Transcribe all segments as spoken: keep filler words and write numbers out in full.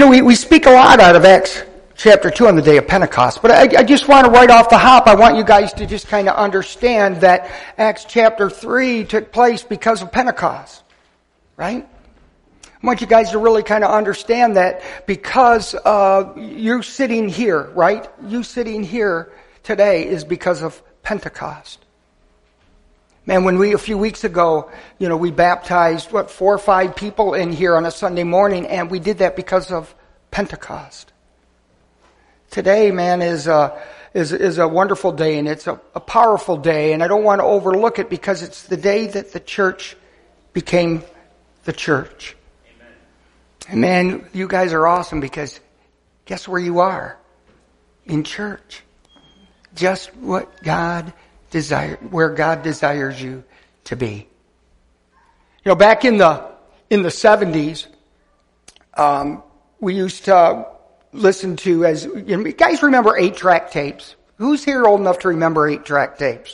we, we speak a lot out of Acts chapter two on the day of Pentecost, but I, I just want to right off the hop, I want you guys to just kind of understand that Acts chapter three took place because of Pentecost, right? I want you guys to really kind of understand that because uh, you're sitting here, right? You sitting here today is because of Pentecost. Man, when we, a few weeks ago, you know, we baptized, what, four or five people in here on a Sunday morning, and we did that because of Pentecost. Today, man, is a, is, is a wonderful day, and it's a, a powerful day, and I don't want to overlook it because it's the day that the church became the church. Amen. And man, you guys are awesome because guess where you are? In church. Just what God desire, where God desires you to be. You know, back in the in the seventies, um, we used to listen to, as you, know, you guys remember eight-track tapes? Who's here old enough to remember eight-track tapes?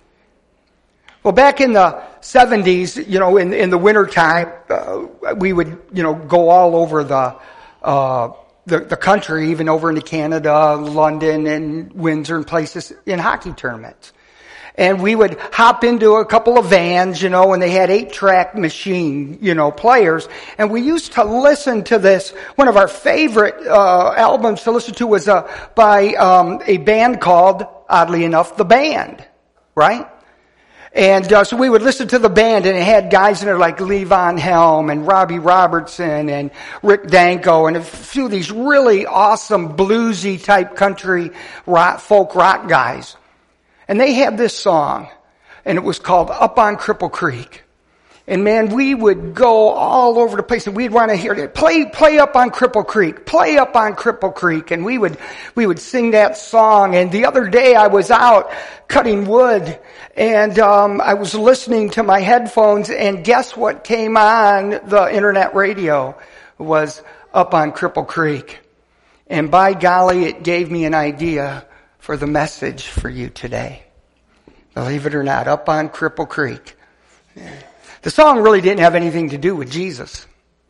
Well, back in the seventies, you know, in in the wintertime, uh, we would, you know, go all over the uh, the the country, even over into Canada, London, and Windsor, and places in hockey tournaments. And we would hop into a couple of vans, you know, and they had eight-track machine, you know, players. And we used to listen to this. One of our favorite uh, albums to listen to was uh, by um, a band called, oddly enough, The Band, right? And uh, so we would listen to The Band, and it had guys in there like Levon Helm and Robbie Robertson and Rick Danko and a few of these really awesome bluesy-type country rock, folk rock guys. And they had this song, and it was called Up on Cripple Creek. And man, we would go all over the place, and we'd want to hear it. Play, play Up on Cripple Creek. Play Up on Cripple Creek. And we would, we would sing that song. And the other day I was out cutting wood, and um, I was listening to my headphones, and guess what came on the internet radio? It was Up on Cripple Creek. And by golly, it gave me an idea for the message for you today. Believe it or not, Up on Cripple Creek. The song really didn't have anything to do with Jesus,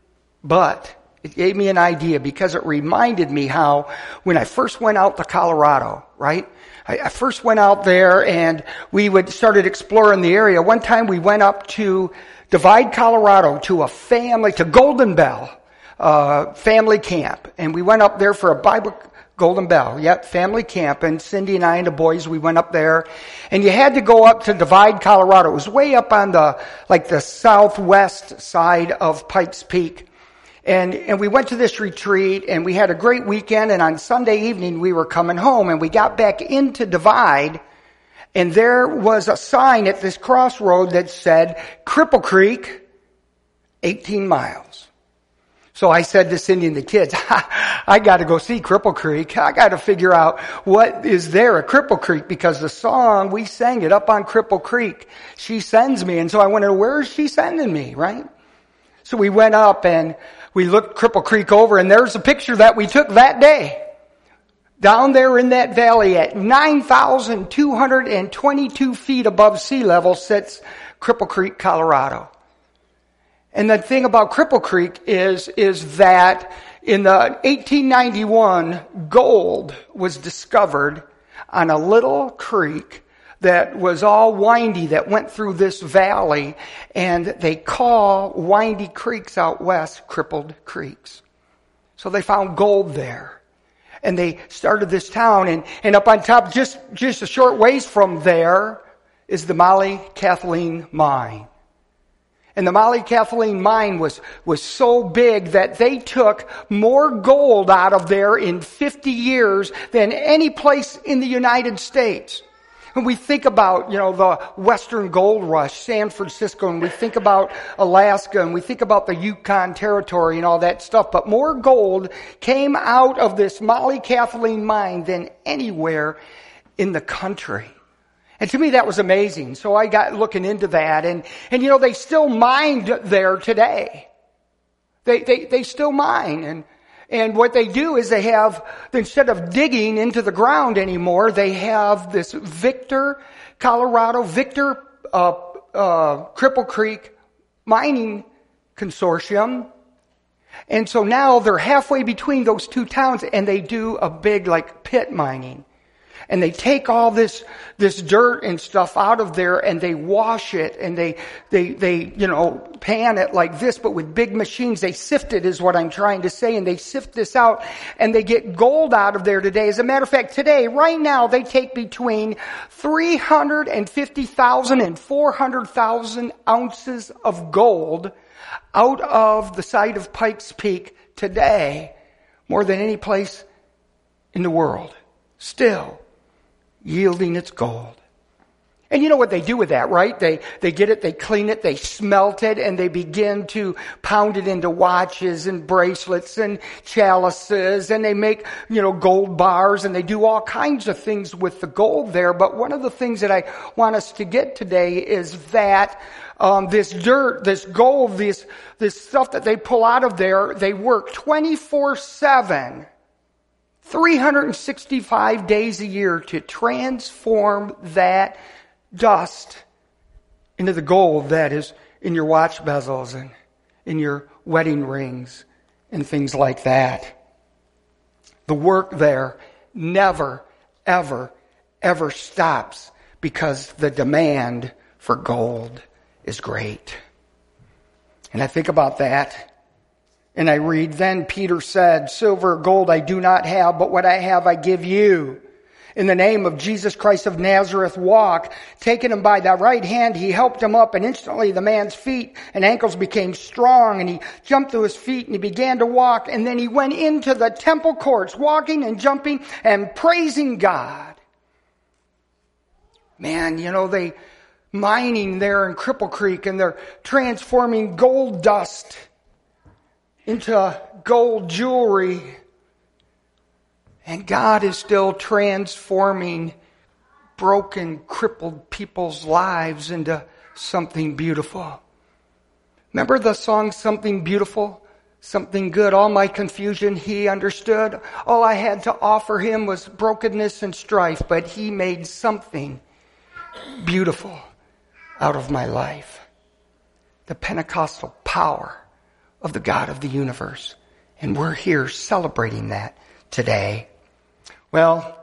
but it gave me an idea because it reminded me how when I first went out to Colorado, right? I, I first went out there and we would started exploring the area. One time we went up to Divide, Colorado, to a family, to Golden Bell uh, family camp, and we went up there for a Bible. Golden Bell, yep, family camp, and Cindy and I and the boys, we went up there, and you had to go up to Divide, Colorado. It was way up on the, like the southwest side of Pikes Peak. And, and we went to this retreat, and we had a great weekend, and on Sunday evening we were coming home, and we got back into Divide, and there was a sign at this crossroad that said, Cripple Creek, eighteen miles. So I said to Cindy and the kids, I got to go see Cripple Creek. I got to figure out what is there at Cripple Creek, because the song, we sang it, Up on Cripple Creek. She sends me. And so I wondered, where is she sending me, right? So we went up and we looked Cripple Creek over, and there's a picture that we took that day. Down there in that valley at nine thousand two hundred twenty-two feet above sea level sits Cripple Creek, Colorado. And the thing about Cripple Creek is, is that in the eighteen ninety-one, gold was discovered on a little creek that was all windy that went through this valley, and they call windy creeks out west crippled creeks. So they found gold there. And they started this town, and, and up on top, just, just a short ways from there, is the Molly Kathleen Mine. And the Molly Kathleen Mine was, was so big that they took more gold out of there in fifty years than any place in the United States. And we think about, you know, the Western Gold Rush, San Francisco, and we think about Alaska, and we think about the Yukon Territory and all that stuff. But more gold came out of this Molly Kathleen Mine than anywhere in the country. And to me, that was amazing. So I got looking into that. And, and you know, they still mine there today. They, they, they still mine. And, and what they do is they have, instead of digging into the ground anymore, they have this Victor, Colorado, Victor, uh, uh, Cripple Creek Mining Consortium. And so now they're halfway between those two towns, and they do a big like pit mining. And they take all this, this dirt and stuff out of there, and they wash it, and they, they, they, you know, pan it like this, but with big machines. They sift it is what I'm trying to say, and they sift this out, and they get gold out of there today. As a matter of fact, today, right now, they take between three hundred fifty thousand and four hundred thousand ounces of gold out of the site of Pikes Peak today, more than any place in the world. Still yielding its gold. And you know what they do with that, right? They, they get it, they clean it, they smelt it, and they begin to pound it into watches and bracelets and chalices, and they make, you know, gold bars, and they do all kinds of things with the gold there. But one of the things that I want us to get today is that um, this dirt, this gold, this, this stuff that they pull out of there, they work twenty-four seven. three hundred sixty-five days a year to transform that dust into the gold that is in your watch bezels and in your wedding rings and things like that. The work there never, ever, ever stops because the demand for gold is great. And I think about that. And I read, then Peter said, silver or gold I do not have, but what I have I give you. In the name of Jesus Christ of Nazareth, walk. Taking him by the right hand, he helped him up, and instantly the man's feet and ankles became strong, and he jumped to his feet, and he began to walk, and then he went into the temple courts, walking and jumping and praising God. Man, you know, they mining there in Cripple Creek, and they're transforming gold dust into gold jewelry. And God is still transforming broken, crippled people's lives into something beautiful. Remember the song, Something Beautiful, Something Good? All my confusion he understood. All I had to offer him was brokenness and strife, but he made something beautiful out of my life. The Pentecostal power of the God of the universe. And we're here celebrating that today. Well,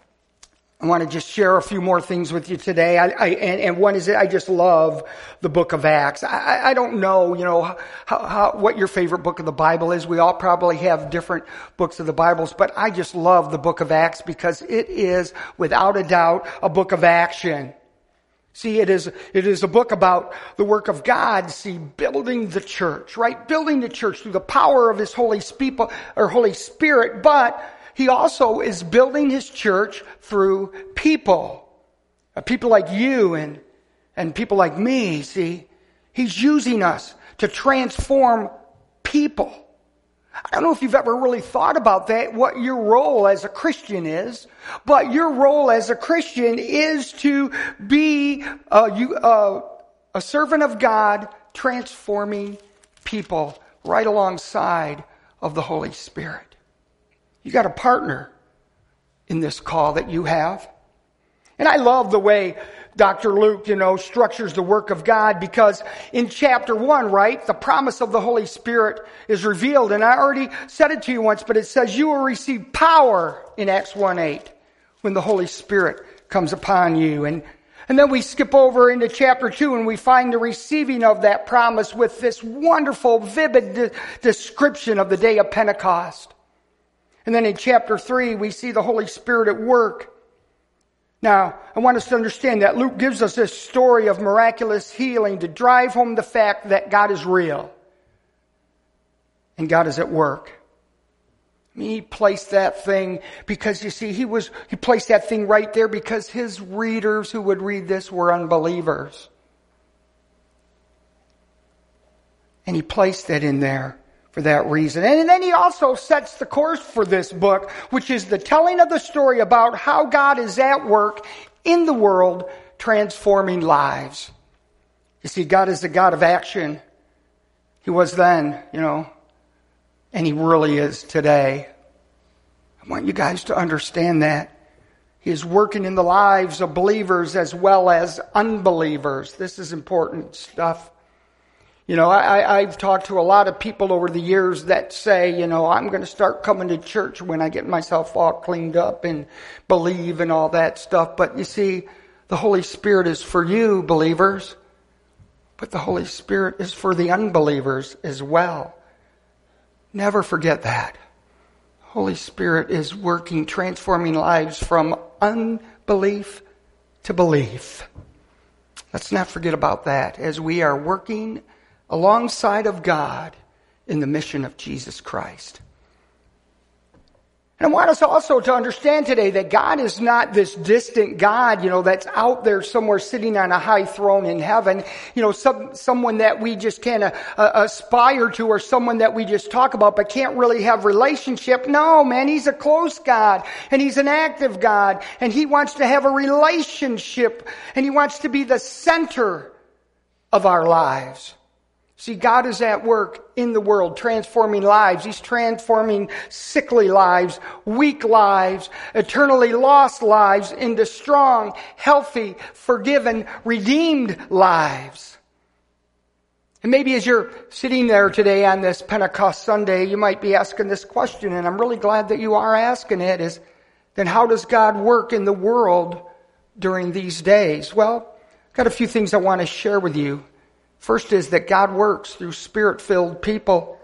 I want to just share a few more things with you today. I, I and, and one is that I just love the book of Acts. I, I don't know, you know, how, how, what your favorite book of the Bible is. We all probably have different books of the Bibles, but I just love the book of Acts because it is, without a doubt, a book of action. See, it is, it is a book about the work of God, see, building the church, right? Building the church through the power of his Holy People, or Holy Spirit, but he also is building his church through people. People like you and, and people like me, see. He's using us to transform people. I don't know if you've ever really thought about that, what your role as a Christian is, but your role as a Christian is to be uh, you, uh, a servant of God, transforming people right alongside of the Holy Spirit. You got a partner in this call that you have. And I love the way Doctor Luke, you know, structures the work of God, because in chapter one, right, the promise of the Holy Spirit is revealed. And I already said it to you once, but it says you will receive power in Acts one eight when the Holy Spirit comes upon you. And, and then we skip over into chapter two and we find the receiving of that promise with this wonderful, vivid de- description of the day of Pentecost. And then in chapter three, we see the Holy Spirit at work. Now, I want us to understand that Luke gives us this story of miraculous healing to drive home the fact that God is real. And God is at work. I mean, he placed that thing because, you see, he was, he placed that thing right there because his readers who would read this were unbelievers. And he placed that in there for that reason. And then he also sets the course for this book, which is the telling of the story about how God is at work in the world, transforming lives. You see, God is a God of action. He was then, you know, and he really is today. I want you guys to understand that. He is working in the lives of believers as well as unbelievers. This is important stuff. You know, I, I've talked to a lot of people over the years that say, you know, I'm going to start coming to church when I get myself all cleaned up and believe and all that stuff. But you see, the Holy Spirit is for you, believers. But the Holy Spirit is for the unbelievers as well. Never forget that. Holy Spirit is working, transforming lives from unbelief to belief. Let's not forget about that as we are working alongside of God in the mission of Jesus Christ. And I want us also to understand today that God is not this distant God, you know, that's out there somewhere sitting on a high throne in heaven. You know, some, someone that we just kind of uh, aspire to, or someone that we just talk about but can't really have relationship. No, man, He's a close God, and He's an active God, and He wants to have a relationship, and He wants to be the center of our lives. See, God is at work in the world, transforming lives. He's transforming sickly lives, weak lives, eternally lost lives into strong, healthy, forgiven, redeemed lives. And maybe as you're sitting there today on this Pentecost Sunday, you might be asking this question, and I'm really glad that you are asking it, is, then how does God work in the world during these days? Well, I've got a few things I want to share with you. First is that God works through Spirit-filled people.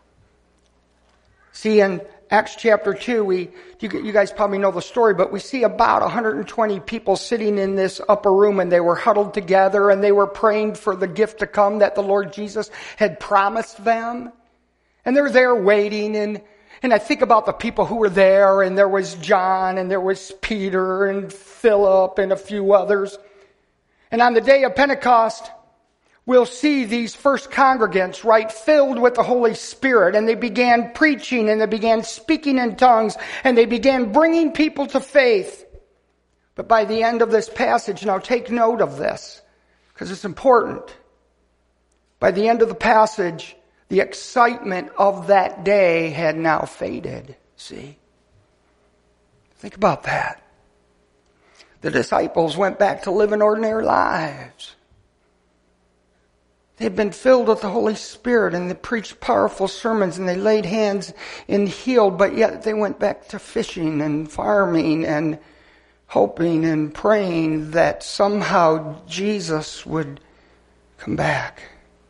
See, in Acts chapter two, we you, you guys probably know the story, but we see about one hundred twenty people sitting in this upper room, and they were huddled together, and they were praying for the gift to come that the Lord Jesus had promised them. And they're there waiting, and, and I think about the people who were there, and there was John, and there was Peter, and Philip, and a few others. And on the day of Pentecost, we'll see these first congregants, right, filled with the Holy Spirit, and they began preaching, and they began speaking in tongues, and they began bringing people to faith. But by the end of this passage, now take note of this, because it's important. By the end of the passage, the excitement of that day had now faded. See? Think about that. The disciples went back to living ordinary lives. They'd been filled with the Holy Spirit, and they preached powerful sermons, and they laid hands and healed, but yet they went back to fishing and farming and hoping and praying that somehow Jesus would come back.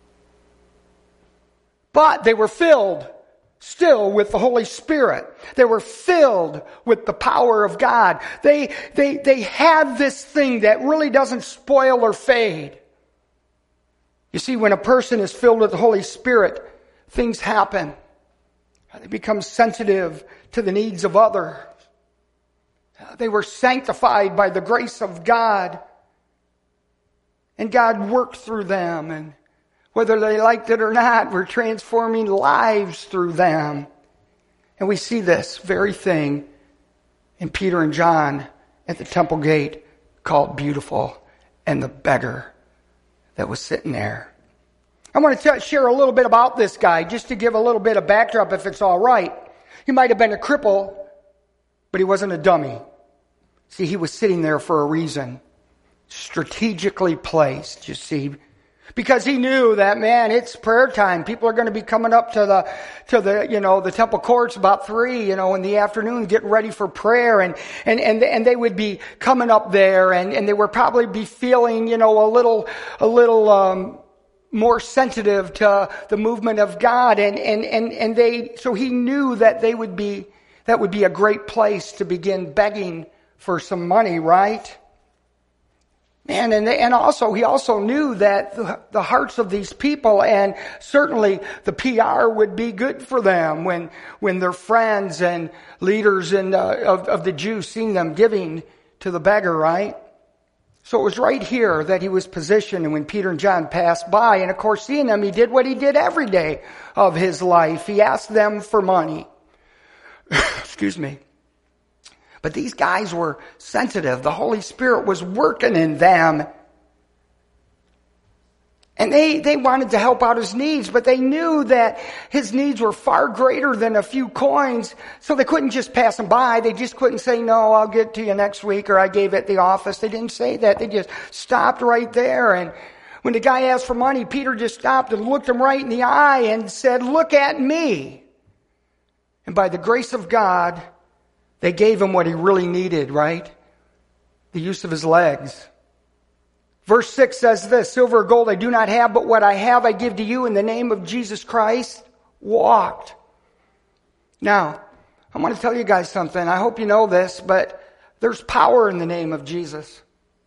But they were filled still with the Holy Spirit. They were filled with the power of God. They, they, they had this thing that really doesn't spoil or fade. You see, when a person is filled with the Holy Spirit, things happen. They become sensitive to the needs of others. They were sanctified by the grace of God. And God worked through them. And whether they liked it or not, we're transforming lives through them. And we see this very thing in Peter and John at the temple gate called Beautiful, and the beggar that was sitting there. I want to t- share a little bit about this guy, just to give a little bit of backdrop, if it's all right. He might have been a cripple, but he wasn't a dummy. See, he was sitting there for a reason. Strategically placed, you see. Because he knew that, man, it's prayer time. People are going to be coming up to the, to the, you know, the temple courts about three, you know, in the afternoon, getting ready for prayer. And, and, and, and they would be coming up there, and, and they would probably be feeling, you know, a little, a little, um, more sensitive to the movement of God. And, and, and, and they, so he knew that they would be, that would be a great place to begin begging for some money, right? Man, and, they, and also, he also knew that the, the hearts of these people, and certainly the P R would be good for them when, when their friends and leaders in, uh, of, of the Jews seen them giving to the beggar, right? So it was right here that he was positioned, and when Peter and John passed by, and of course seeing them, he did what he did every day of his life. He asked them for money. Excuse me. But these guys were sensitive. The Holy Spirit was working in them. And they, they wanted to help out his needs, but they knew that his needs were far greater than a few coins, so they couldn't just pass him by. They just couldn't say, no, I'll get to you next week, or I gave it at the office. They didn't say that. They just stopped right there. And When the guy asked for money, Peter just stopped and looked him right in the eye and said, "Look at me." And by the grace of God, they gave him what he really needed, right? The use of his legs. Verse six says this, "Silver or gold I do not have, but what I have I give to you in the name of Jesus Christ." Walked. Now, I want to tell you guys something. I hope you know this, but there's power in the name of Jesus.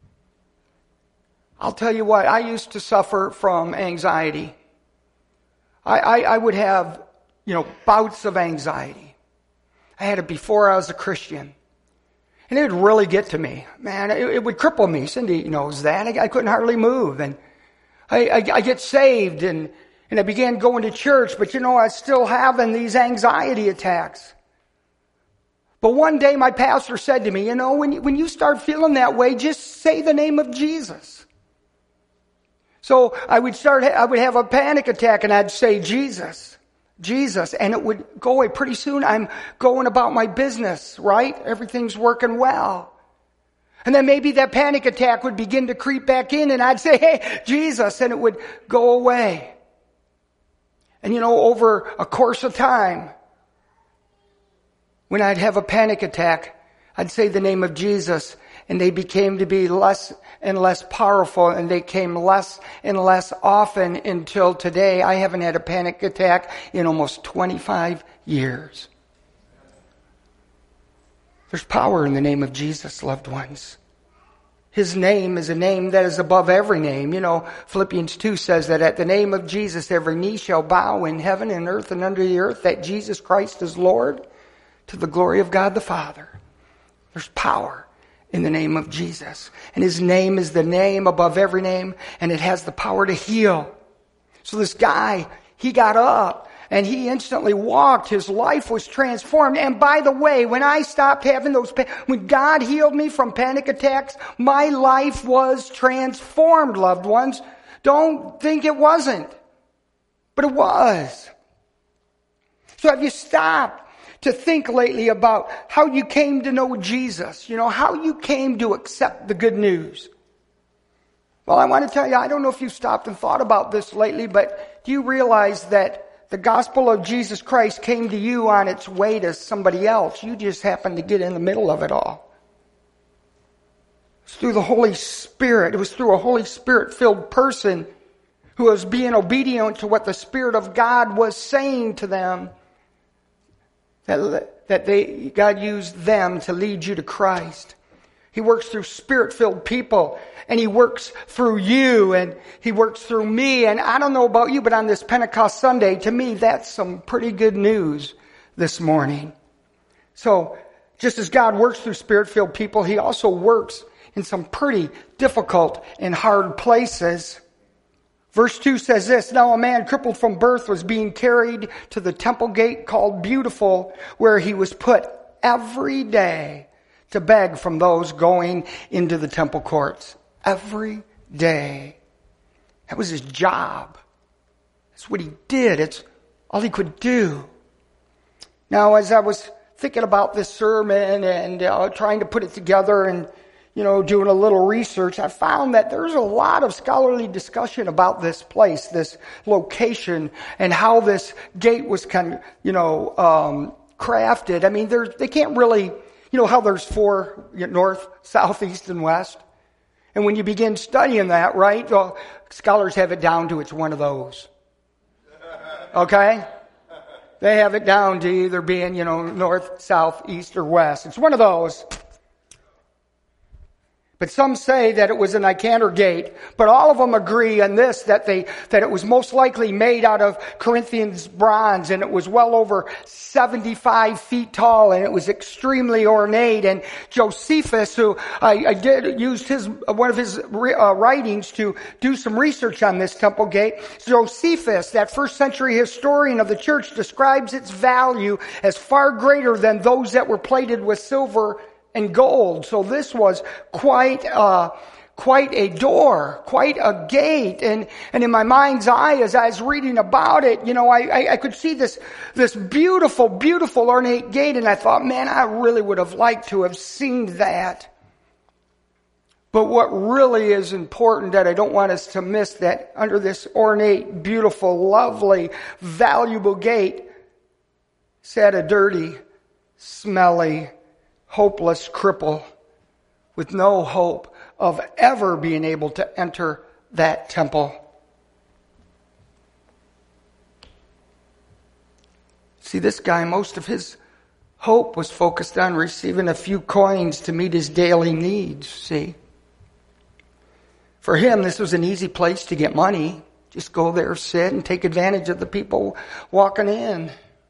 I'll tell you what, I used to suffer from anxiety. I, I, I would have, you know, bouts of anxiety. I had it before I was a Christian. And it would really get to me. Man, it, it would cripple me. Cindy knows that. I, I couldn't hardly move. And I, I, I get saved and, and I began going to church, but you know, I was still having these anxiety attacks. But one day my pastor said to me, you know, when you, when you start feeling that way, just say the name of Jesus. So I would start, I would have a panic attack and I'd say Jesus, Jesus, and it would go away. Pretty soon I'm going about my business, right? Everything's working well. And then maybe that panic attack would begin to creep back in and I'd say, hey, Jesus, and it would go away. And you know, over a course of time, when I'd have a panic attack, I'd say the name of Jesus, and they became to be less and less powerful, and they came less and less often until today. I haven't had a panic attack in almost twenty-five years. There's power in the name of Jesus, loved ones. His name is a name that is above every name. You know, Philippians two says that at the name of Jesus, every knee shall bow in heaven and earth and under the earth, that Jesus Christ is Lord, to the glory of God the Father. There's power in the name of Jesus. And his name is the name above every name, and it has the power to heal. So this guy, he got up and he instantly walked. His life was transformed. And by the way, when I stopped having those, when God healed me from panic attacks, my life was transformed, loved ones. Don't think it wasn't. But it was. So have you stopped to think lately about how you came to know Jesus? You know, how you came to accept the good news? Well, I want to tell you, I don't know if you've stopped and thought about this lately, but do you realize that the gospel of Jesus Christ came to you on its way to somebody else? You just happened to get in the middle of it all. It's through the Holy Spirit. It was through a Holy Spirit-filled person who was being obedient to what the Spirit of God was saying to them, that, that they, God used them to lead you to Christ. He works through Spirit-filled people, and He works through you, and He works through me. And I don't know about you, but on this Pentecost Sunday, to me, that's some pretty good news this morning. So, just as God works through Spirit-filled people, He also works in some pretty difficult and hard places. Verse two says this, "Now a man crippled from birth was being carried to the temple gate called Beautiful, where he was put every day to beg from those going into the temple courts." Every day. That was his job. That's what he did. It's all he could do. Now, as I was thinking about this sermon and uh, trying to put it together and, you know, doing a little research, I found that there's a lot of scholarly discussion about this place, this location, and how this gate was kind of, you know, um, crafted. I mean, there's, they can't really, you know, how there's four, you know, north, south, east, and west. And when you begin studying that, right, well, scholars have it down to it's one of those. Okay? They have it down to either being, you know, north, south, east, or west. It's one of those. But some say that it was a Nicanor gate, but all of them agree on this, that they, that it was most likely made out of Corinthians bronze, and it was well over seventy-five feet tall, and it was extremely ornate. And Josephus, who I, I did, used his, one of his uh, writings to do some research on this temple gate. Josephus, that first century historian of the church, describes its value as far greater than those that were plated with silver and gold. So this was quite uh quite a door, quite a gate. And and in my mind's eye, as I was reading about it, you know, I, I, I could see this this beautiful, beautiful ornate gate, and I thought, man, I really would have liked to have seen that. But what really is important that I don't want us to miss, that under this ornate, beautiful, lovely, valuable gate sat a dirty, smelly, hopeless cripple with no hope of ever being able to enter that temple. See, this guy, most of his hope was focused on receiving a few coins to meet his daily needs, see. For him, this was an easy place to get money. Just go there, sit, and take advantage of the people walking in.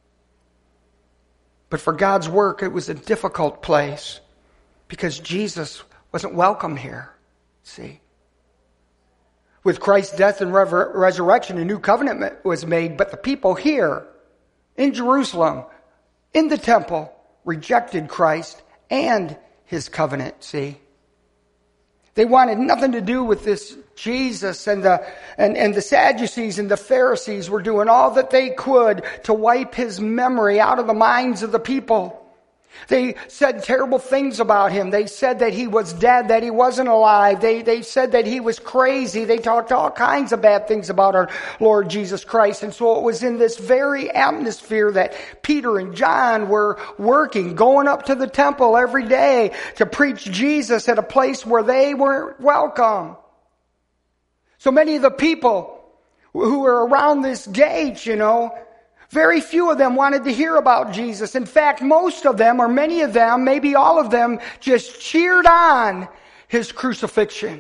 But for God's work, it was a difficult place because Jesus wasn't welcome here, see. With Christ's death and rever- resurrection, a new covenant was made, but the people here in Jerusalem, in the temple, rejected Christ and his covenant, see. They wanted nothing to do with this Jesus, and the and, and the Sadducees and the Pharisees were doing all that they could to wipe his memory out of the minds of the people. They said terrible things about him. They said that he was dead, that he wasn't alive. They, they said that he was crazy. They talked all kinds of bad things about our Lord Jesus Christ. And so it was in this very atmosphere that Peter and John were working, going up to the temple every day to preach Jesus at a place where they weren't welcome. So many of the people who were around this gate, you know, very few of them wanted to hear about Jesus. In fact, most of them, or many of them, maybe all of them, just cheered on his crucifixion.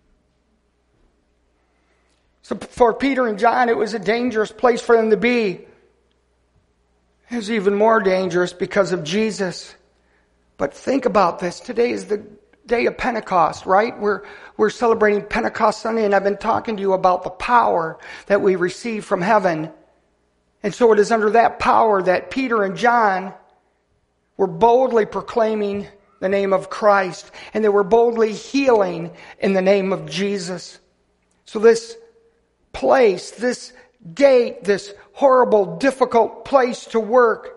So for Peter and John, it was a dangerous place for them to be. It was even more dangerous because of Jesus. But think about this. Today is the day of Pentecost, right? We're, we're celebrating Pentecost Sunday, and I've been talking to you about the power that we receive from heaven. And so it is under that power that Peter and John were boldly proclaiming the name of Christ, and they were boldly healing in the name of Jesus. So this place, this gate, this horrible, difficult place to work,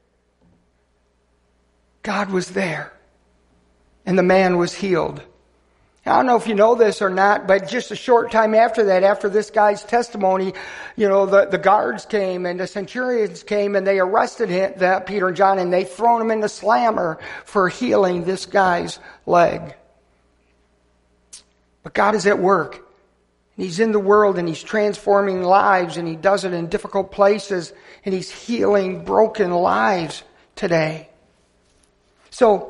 God was there, and the man was healed. I don't know if you know this or not, but just a short time after that, after this guy's testimony, you know, the, the guards came and the centurions came and they arrested him, that Peter and John, and they thrown him in the slammer for healing this guy's leg. But God is at work. He's in the world and he's transforming lives, and he does it in difficult places, and he's healing broken lives today. So,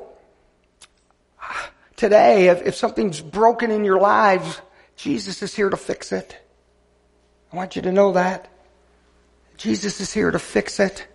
today, if, if something's broken in your lives, Jesus is here to fix it. I want you to know that. Jesus is here to fix it.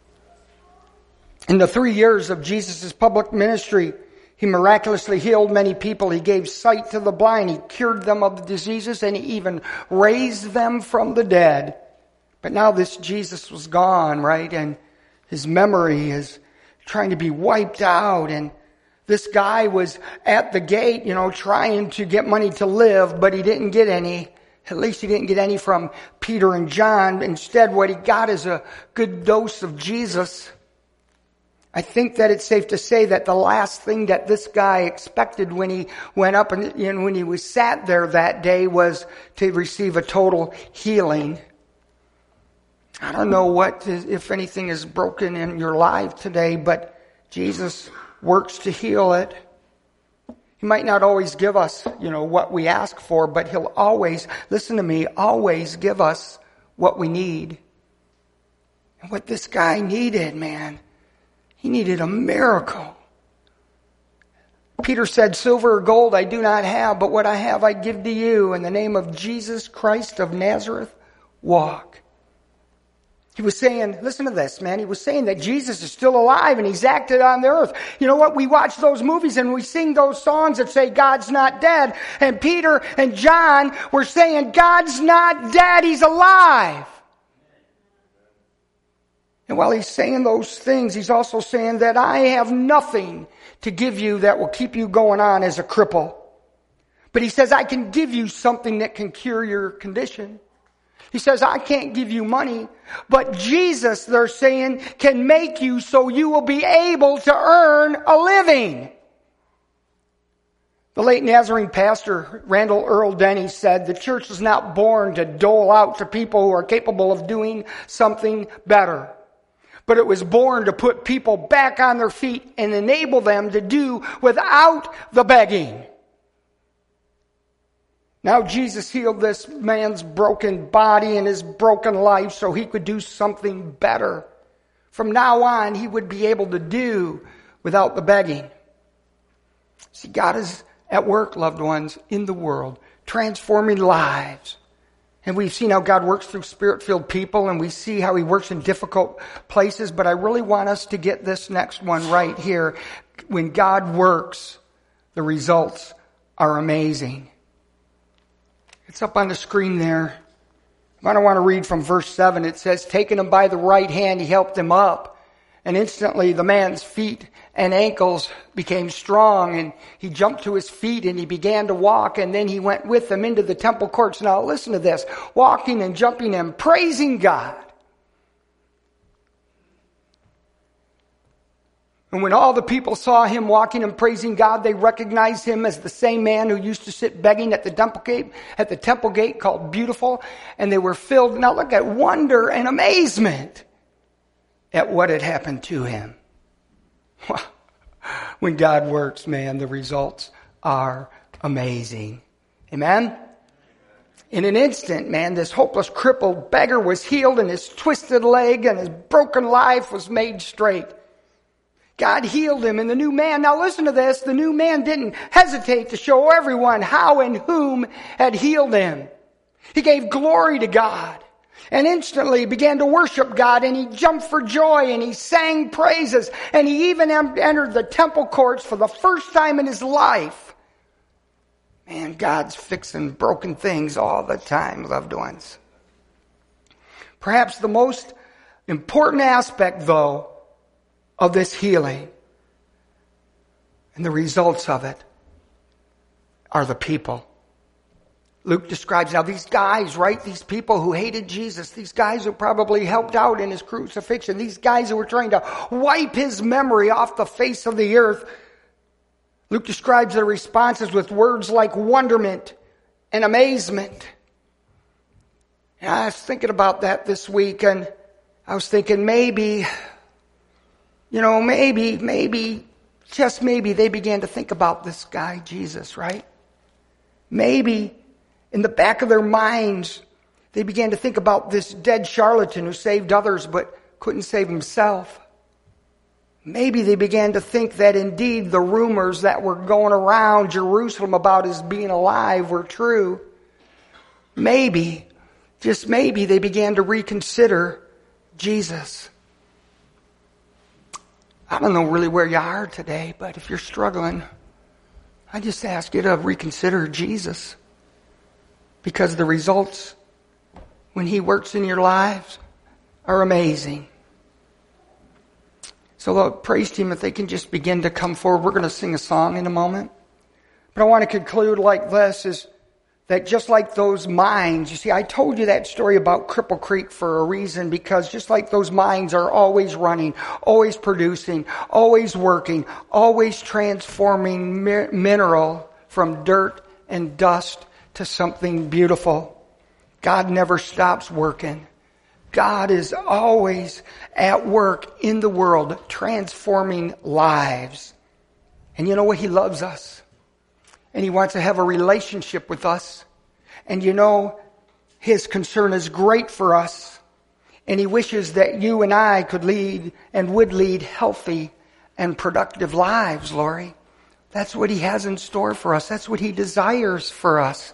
In the three years of Jesus' public ministry, he miraculously healed many people. He gave sight to the blind. He cured them of the diseases, and he even raised them from the dead. But now this Jesus was gone, right? And his memory is trying to be wiped out, and this guy was at the gate, you know, trying to get money to live, but he didn't get any. At least he didn't get any from Peter and John. Instead, what he got is a good dose of Jesus. I think that it's safe to say that the last thing that this guy expected when he went up and, and when he was sat there that day was to receive a total healing. I don't know what, if anything is broken in your life today, but Jesus works to heal it. He might not always give us, you know, what we ask for, but he'll always, listen to me, always give us what we need. And what this guy needed, man, he needed a miracle. Peter said, silver or gold I do not have, but what I have I give to you. In the name of Jesus Christ of Nazareth, walk. He was saying, listen to this, man. He was saying that Jesus is still alive and he's acted on the earth. You know what? We watch those movies and we sing those songs that say God's not dead. And Peter and John were saying God's not dead. He's alive. And while he's saying those things, he's also saying that I have nothing to give you that will keep you going on as a cripple. But he says, I can give you something that can cure your condition. He says, I can't give you money, but Jesus, they're saying, can make you so you will be able to earn a living. The late Nazarene pastor, Randall Earl Denny, said, "The church was not born to dole out to people who are capable of doing something better, but it was born to put people back on their feet and enable them to do without the begging." Now Jesus healed this man's broken body and his broken life so he could do something better. From now on, he would be able to do without the begging. See, God is at work, loved ones, in the world, transforming lives. And we've seen how God works through Spirit-filled people, and we see how He works in difficult places. But I really want us to get this next one right here. When God works, the results are amazing. It's up on the screen there. I don't want to read from verse seven. It says, "Taking him by the right hand, He helped him up. And instantly the man's feet and ankles became strong, and he jumped to his feet and he began to walk, and then he went with them into the temple courts." Now listen to this. Walking and jumping and praising God. And when all the people saw him walking and praising God, they recognized him as the same man who used to sit begging at the temple gate, at the temple gate called Beautiful, and they were filled, now look at wonder and amazement at what had happened to him. When God works, man, the results are amazing. Amen? In an instant, man, this hopeless, crippled beggar was healed, and his twisted leg and his broken life was made straight. God healed him, and the new man, now listen to this, the new man didn't hesitate to show everyone how and whom had healed him. He gave glory to God. And instantly began to worship God, and he jumped for joy, and he sang praises, and he even entered the temple courts for the first time in his life. Man, God's fixing broken things all the time, loved ones. Perhaps the most important aspect, though, of this healing and the results of it are the people. Luke describes now these guys, right? These people who hated Jesus. These guys who probably helped out in his crucifixion. These guys who were trying to wipe his memory off the face of the earth. Luke describes their responses with words like wonderment and amazement. And I was thinking about that this week, and I was thinking maybe, you know, maybe, maybe, just maybe they began to think about this guy, Jesus, right? Maybe in the back of their minds, they began to think about this dead charlatan who saved others but couldn't save himself. Maybe they began to think that indeed the rumors that were going around Jerusalem about his being alive were true. Maybe, just maybe, they began to reconsider Jesus. I don't know really where you are today, but if you're struggling, I just ask you to reconsider Jesus. Because the results, when He works in your lives, are amazing. So the praise team, if they can just begin to come forward. We're going to sing a song in a moment. But I want to conclude like this, is that just like those mines, you see, I told you that story about Cripple Creek for a reason, because just like those mines are always running, always producing, always working, always transforming mi- mineral from dirt and dust to something beautiful. God never stops working. God is always at work in the world, transforming lives. And you know what? He loves us. And He wants to have a relationship with us. And you know, His concern is great for us. And He wishes that you and I could lead and would lead healthy and productive lives, Lori. That's what He has in store for us. That's what He desires for us.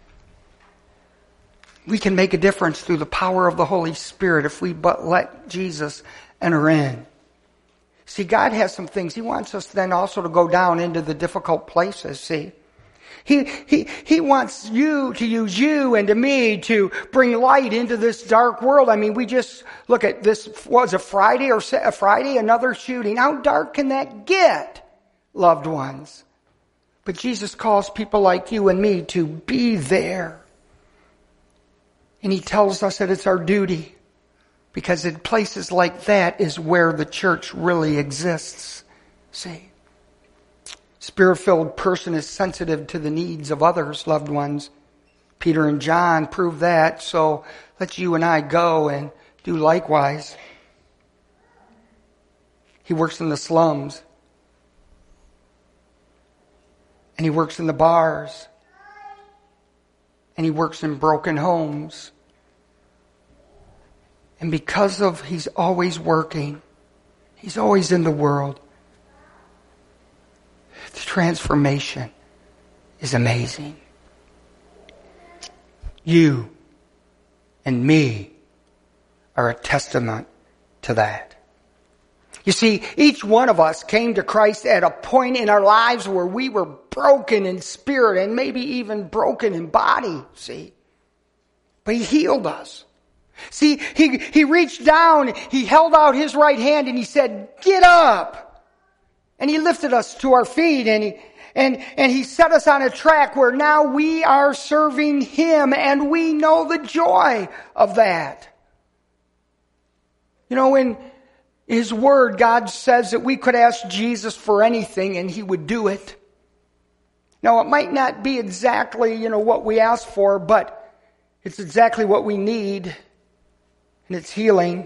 We can make a difference through the power of the Holy Spirit if we but let Jesus enter in. See, God has some things. He wants us then also to go down into the difficult places, see. He, he, he wants you to use you and to me to bring light into this dark world. I mean, we just look at this, was a Friday or a Friday, another shooting. How dark can that get, loved ones? But Jesus calls people like you and me to be there. And He tells us that it's our duty, because in places like that is where the church really exists. See? Spirit-filled person is sensitive to the needs of others, loved ones. Peter and John prove that, so let you and I go and do likewise. He works in the slums. And he works in the bars. And he works in broken homes. And because of he's always working, he's always in the world, the transformation is amazing. You and me are a testament to that. You see, each one of us came to Christ at a point in our lives where we were broken in spirit and maybe even broken in body, see. But he healed us. See, he, he reached down, he held out his right hand and he said, "Get up." And he lifted us to our feet and he, and, and he set us on a track where now we are serving him and we know the joy of that. You know, in his word, God says that we could ask Jesus for anything and he would do it. Now, it might not be exactly, you know, what we ask for, but it's exactly what we need. And it's healing.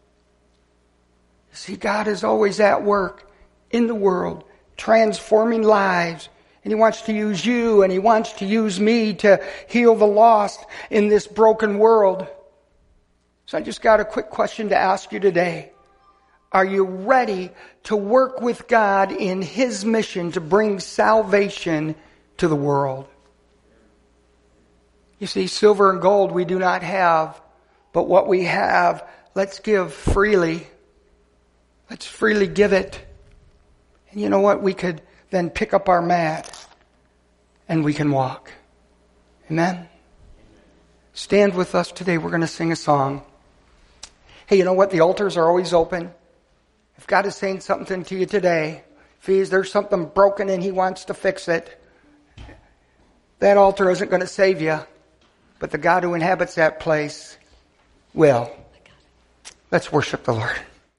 See, God is always at work in the world, transforming lives. And he wants to use you and he wants to use me to heal the lost in this broken world. So I just got a quick question to ask you today. Are you ready to work with God in his mission to bring salvation to the world? You see, silver and gold we do not have, but what we have, let's give freely. Let's freely give it. And you know what? We could then pick up our mat and we can walk. Amen? Stand with us today. We're going to sing a song. Hey, you know what? The altars are always open. If God is saying something to you today, if there's something broken and he wants to fix it, that altar isn't going to save you, but the God who inhabits that place will. Let's worship the Lord.